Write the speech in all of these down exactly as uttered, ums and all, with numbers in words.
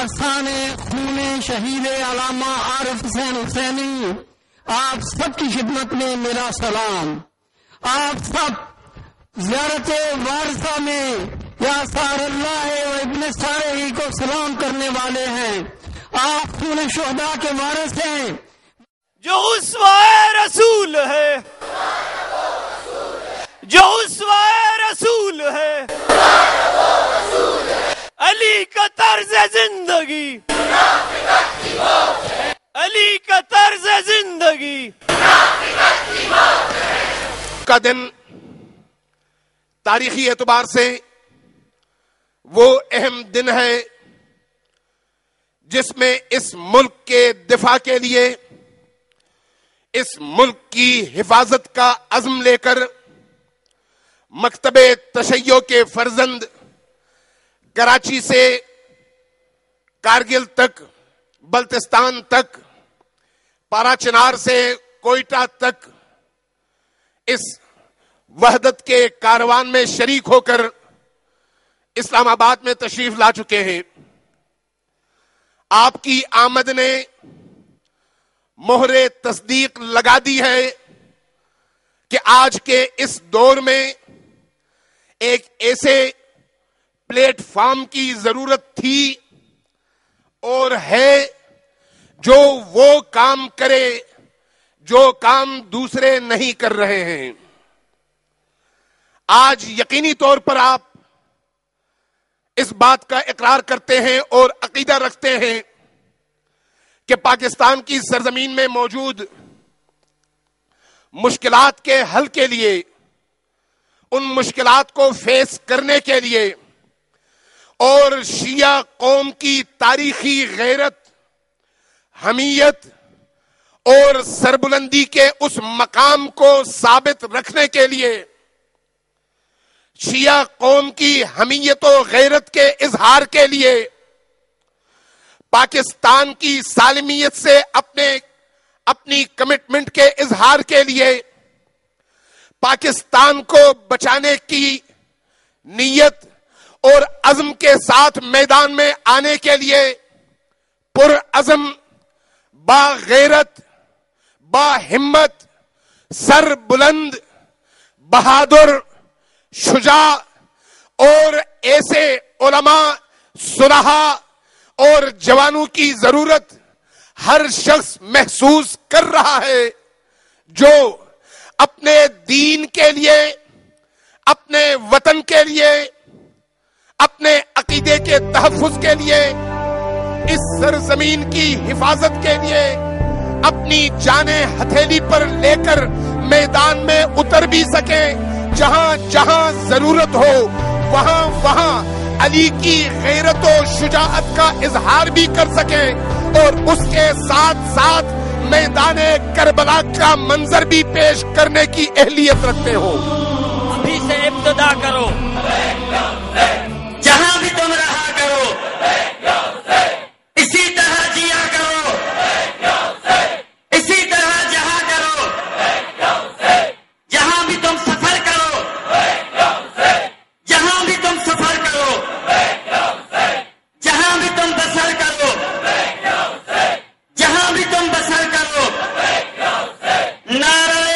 آستان خون شہید علامہ عارف حسین حسینی، آپ سب کی خدمت میں میرا سلام۔ آپ سب زیارت وارثہ میں یا سار اللہ و ابن سارے کو سلام کرنے والے ہیں۔ آپ خون شہداء کے وارث ہیں۔ جو اسوہ رسول ہے، جو اسوہ رسول ہے، علی کا طرز زندگی، علی کا طرز زندگی کا دن تاریخی اعتبار سے وہ اہم دن ہے جس میں اس ملک کے دفاع کے لیے، اس ملک کی حفاظت کا عزم لے کر مکتب تشیع کے فرزند کراچی سے کارگل تک، بلتستان تک، پارا چنار سے کوئٹہ تک اس وحدت کے کاروان میں شریک ہو کر اسلام آباد میں تشریف لا چکے ہیں۔ آپ کی آمد نے مہر تصدیق لگا دی ہے کہ آج کے اس دور میں ایک ایسے پلیٹ فارم کی ضرورت تھی اور ہے جو وہ کام کرے جو کام دوسرے نہیں کر رہے ہیں۔ آج یقینی طور پر آپ اس بات کا اقرار کرتے ہیں اور عقیدہ رکھتے ہیں کہ پاکستان کی سرزمین میں موجود مشکلات کے حل کے لیے، ان مشکلات کو فیس کرنے کے لیے اور شیعہ قوم کی تاریخی غیرت، حمیت اور سربلندی کے اس مقام کو ثابت رکھنے کے لیے، شیعہ قوم کی حمیت و غیرت کے اظہار کے لیے، پاکستان کی سالمیت سے اپنے اپنی کمٹمنٹ کے اظہار کے لیے، پاکستان کو بچانے کی نیت اور عزم کے ساتھ میدان میں آنے کے لیے پرعزم، باغیرت، باہمت، سر بلند، بہادر، شجاع اور ایسے علماء، صلحاء اور جوانوں کی ضرورت ہر شخص محسوس کر رہا ہے جو اپنے دین کے لیے، اپنے وطن کے لیے، اپنے عقیدے کے تحفظ کے لیے، اس سرزمین کی حفاظت کے لیے اپنی جانیں ہتھیلی پر لے کر میدان میں اتر بھی سکے، جہاں جہاں ضرورت ہو وہاں وہاں علی کی غیرت و شجاعت کا اظہار بھی کر سکے اور اس کے ساتھ ساتھ میدان کربلا کا منظر بھی پیش کرنے کی اہلیت رکھتے ہو۔ ابھی سے ابتدا کرو، جہاں بھی تم رہا کرو اسی طرح جیا کرو، اسی طرح جہاں کرو، جہاں بھی تم سفر کرو، جہاں بھی تم سفر کرو، جہاں بھی تم بسر کرو، جہاں بھی تم بسر کرو، نعرہ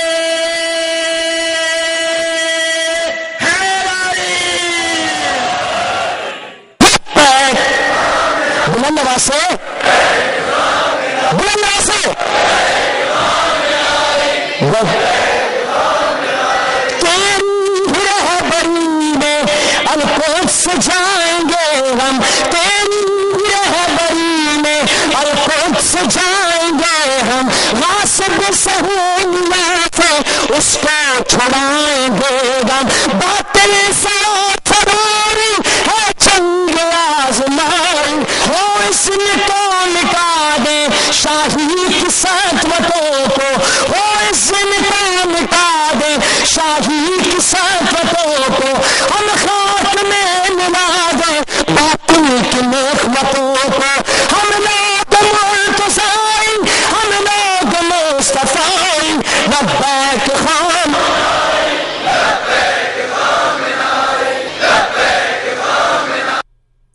بلند آواز سے، بلند آواز سے، تیری رہبری میں القدس جائیں گے ہم، تیری رہبری میں القدس جائیں گے ہم، غاصب سہولیات اس کو چھڑائیں گے ہم، باطل سے فرار ہے چنگ آزمائیں، ہو اس نے تو مٹا دے شاہی کی سطوتوں کو، ہو اس نے تو مٹا دے شاہی کی سطوتوں کو، ہم خاک میں ملا دے باطل کی نخوتوں کو، ہم لوگ مرتضائیں، ہم لوگ مصطفیٰ، لبیک خام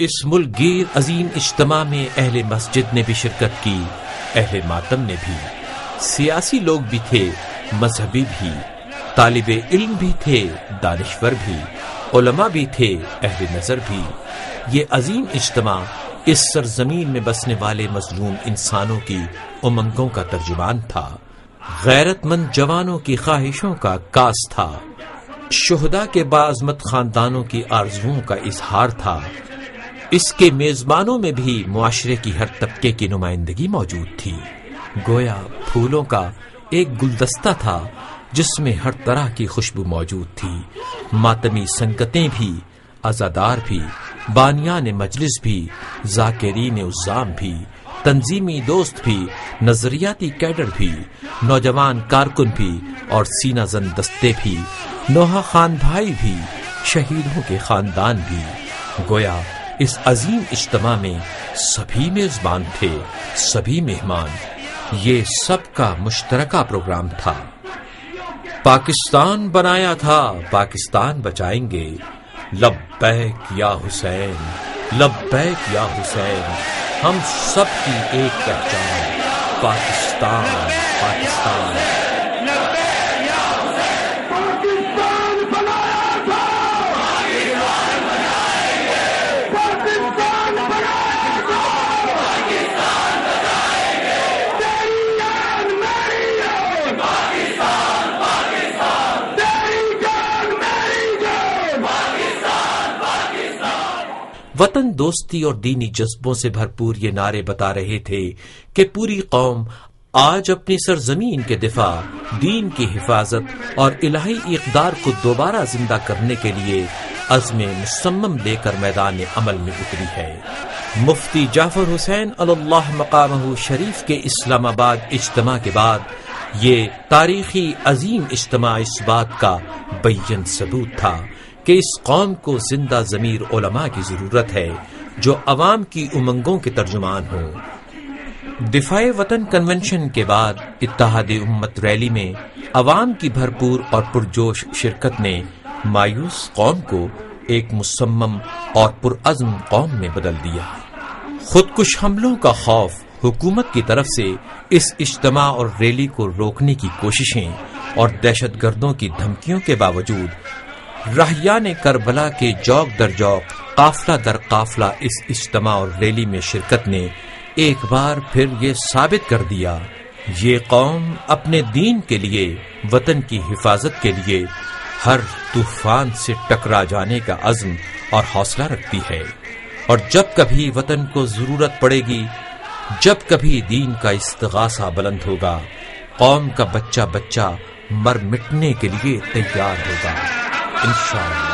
اس ملک گیر عظیم اجتماع میں اہل مسجد نے بھی شرکت کی، اہل ماتم نے بھی، سیاسی لوگ بھی تھے، مذہبی بھی، طالب علم بھی تھے، دانشور بھی، علماء بھی تھے، اہل نظر بھی۔ یہ عظیم اجتماع اس سرزمین میں بسنے والے مظلوم انسانوں کی امنگوں کا ترجمان تھا، غیرت مند جوانوں کی خواہشوں کا عکاس تھا، شہداء کے باعظمت خاندانوں کی آرزوؤں کا اظہار تھا۔ اس کے میزبانوں میں بھی معاشرے کی ہر طبقے کی نمائندگی موجود تھی، گویا پھولوں کا ایک گلدستہ تھا جس میں ہر طرح کی خوشبو موجود تھی۔ ماتمی سنگتیں بھی، عزادار بھی، بانیان مجلس بھی، ذاکرین عزام بھی، تنظیمی دوست بھی، نظریاتی کیڈر بھی، نوجوان کارکن بھی اور سینہ زن دستے بھی، نوحہ خان بھائی بھی، شہیدوں کے خاندان بھی۔ گویا اس عظیم اجتماع میں سبھی میزبان تھے، سبھی مہمان، یہ سب کا مشترکہ پروگرام تھا۔ پاکستان بنایا تھا، پاکستان بچائیں گے، لبیک یا حسین، لبیک یا حسین، ہم سب کی ایک پہچان، پاکستان، پاکستان۔ وطن دوستی اور دینی جذبوں سے بھرپور یہ نعرے بتا رہے تھے کہ پوری قوم آج اپنی سرزمین کے دفاع، دین کی حفاظت اور الہی اقدار کو دوبارہ زندہ کرنے کے لیے عزم مصمم لے کر میدان عمل میں اتری ہے۔ مفتی جعفر حسین علی اللہ مقامہ شریف کے اسلام آباد اجتماع کے بعد یہ تاریخی عظیم اجتماع اس بات کا بین ثبوت تھا کہ اس قوم کو زندہ ضمیر علماء کی ضرورت ہے جو عوام کی امنگوں کے ترجمان ہوں۔ دفاع وطن کنونشن کے بعد اتحاد امت ریلی میں عوام کی بھرپور اور پرجوش شرکت نے مایوس قوم کو ایک مصمم اور پرعزم قوم میں بدل دیا۔ خودکش حملوں کا خوف، حکومت کی طرف سے اس اجتماع اور ریلی کو روکنے کی کوششیں اور دہشت گردوں کی دھمکیوں کے باوجود راہیان کربلا کے جوق در جوق، قافلہ در قافلہ اس اجتماع اور ریلی میں شرکت نے ایک بار پھر یہ ثابت کر دیا، یہ قوم اپنے دین کے لیے، وطن کی حفاظت کے لیے ہر طوفان سے ٹکرا جانے کا عزم اور حوصلہ رکھتی ہے، اور جب کبھی وطن کو ضرورت پڑے گی، جب کبھی دین کا استغاثہ بلند ہوگا، قوم کا بچہ بچہ مر مٹنے کے لیے تیار ہوگا انشاءاللہ۔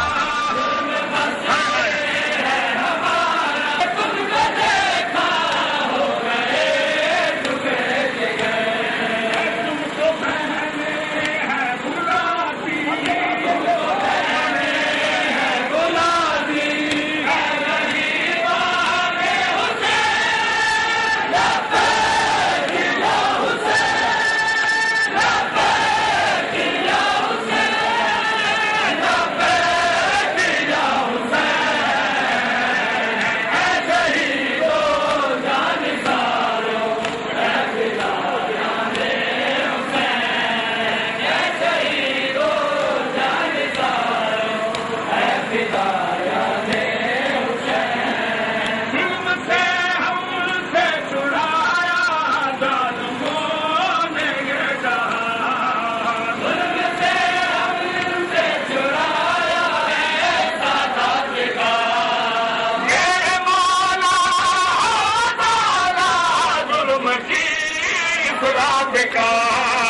کا